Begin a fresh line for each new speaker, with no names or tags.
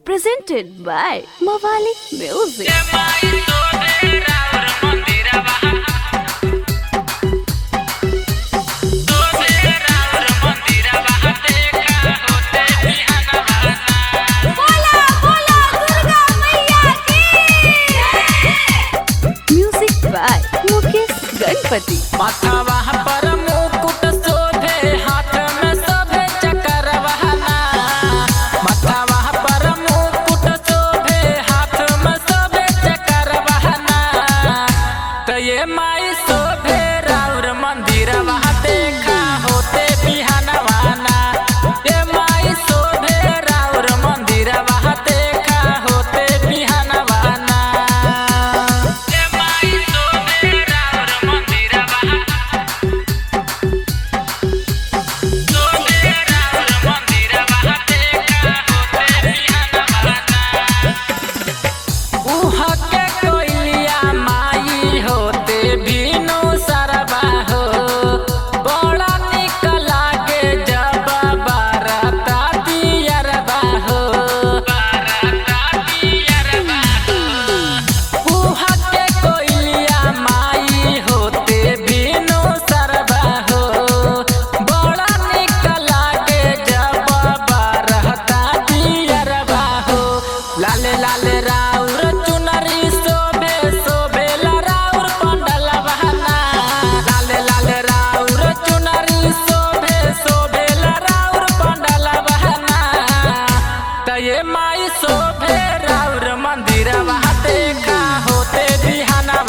presented by Mawali Music. Music by Mukesh Ganpati.
माथावा पर मुकुट शोभे हाथ में शोभे चक्रवाहना माथावा पर मुकुट शोभे हाथ में शोभे चक्रवाहना तो ये माई शोभे राउर मंदिरवा देखा होते बिहानवाना ये माई शोभे राउर मंदिरवा देखा होते बिहानवाना ये माई शोभे राउर मंदिरवा उहा के कोइलिया माई होते बिनु सरबा हो बड़ा निक लागे जब बाराता दियरबा हो उहा के कोइलिया माई होते बिनु सरबा हो बड़ा निक लागे जब बाराता दियरबा हो लाले लाले राउर चुनरी शोभे शोभेला राउर पंडल बहना लाले लाले राउर चुनरी शोभे शोभेला राउर पंडल बहना त ये माई शोभे राउर मंदिर देखा होते बिहाना